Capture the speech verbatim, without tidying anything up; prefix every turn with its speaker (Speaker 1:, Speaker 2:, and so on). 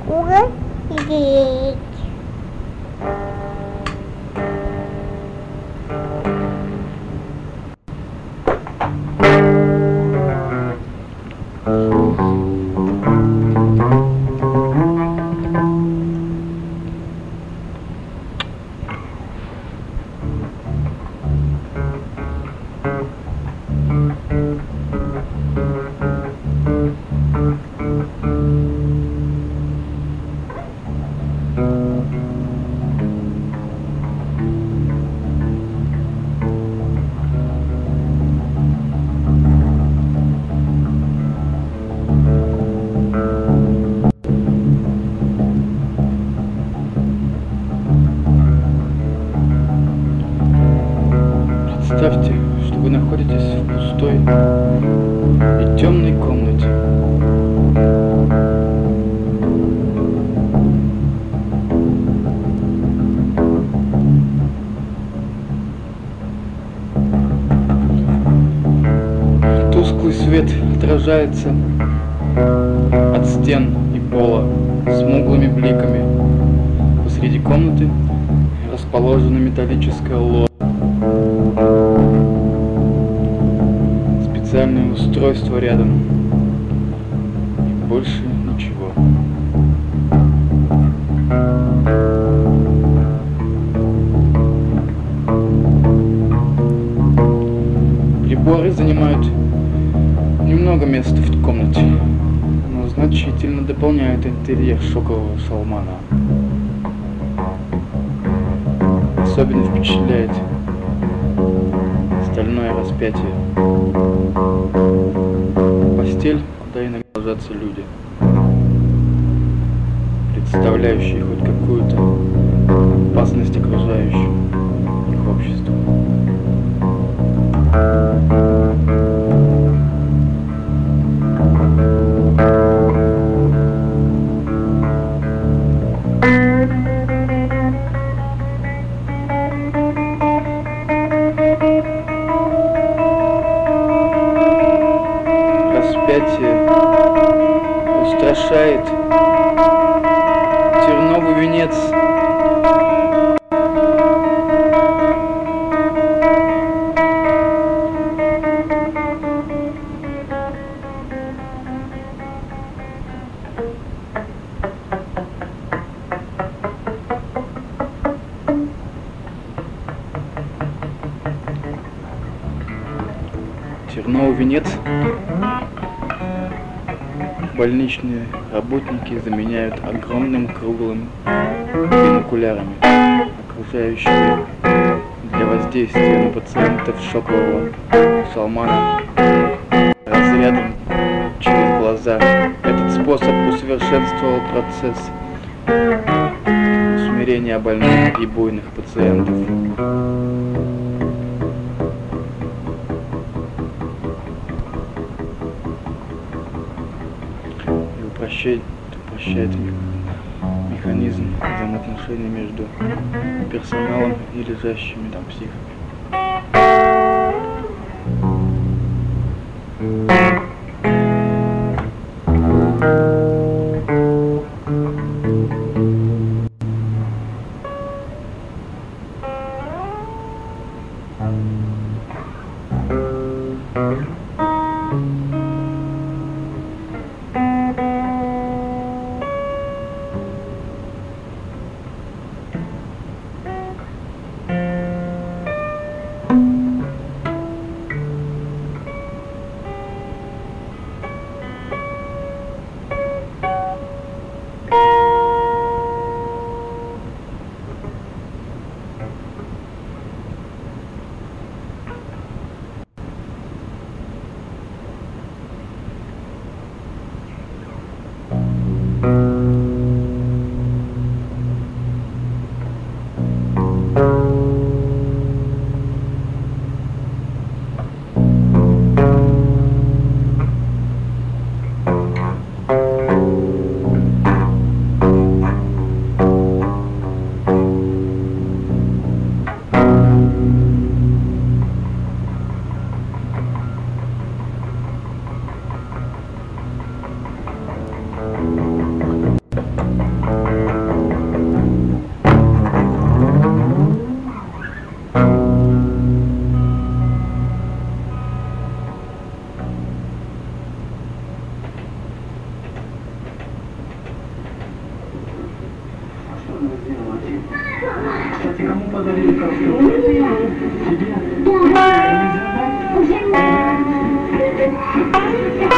Speaker 1: Офигеть.
Speaker 2: Представьте, что вы находитесь в пустой и темной комнате. Тусклый свет отражается от стен и пола смуглыми бликами. Посреди комнаты расположена металлическая ложа. Специальное устройство рядом. И больше ничего. Приборы занимают немного места в комнате, но значительно дополняют интерьер шокового шалмана. Особенно впечатляет стальное распятие. Постель, куда иногда ложатся люди, представляющие хоть какую-то опасность окружающим их обществу. Распятие устрашает. Терновый венец Терновый венец больничные работники заменяют огромным круглым бинокулярами, окружающими для воздействия на пациентов шокового шалмана разрядом через глаза. Этот способ усовершенствовал процесс усмирения больных и буйных пациентов. Упрощает, упрощает механизм взаимоотношений между персоналом и лежащими там психами.
Speaker 1: можно сделать. Кстати, кому подарили карту? Тебе? Нельзя дать?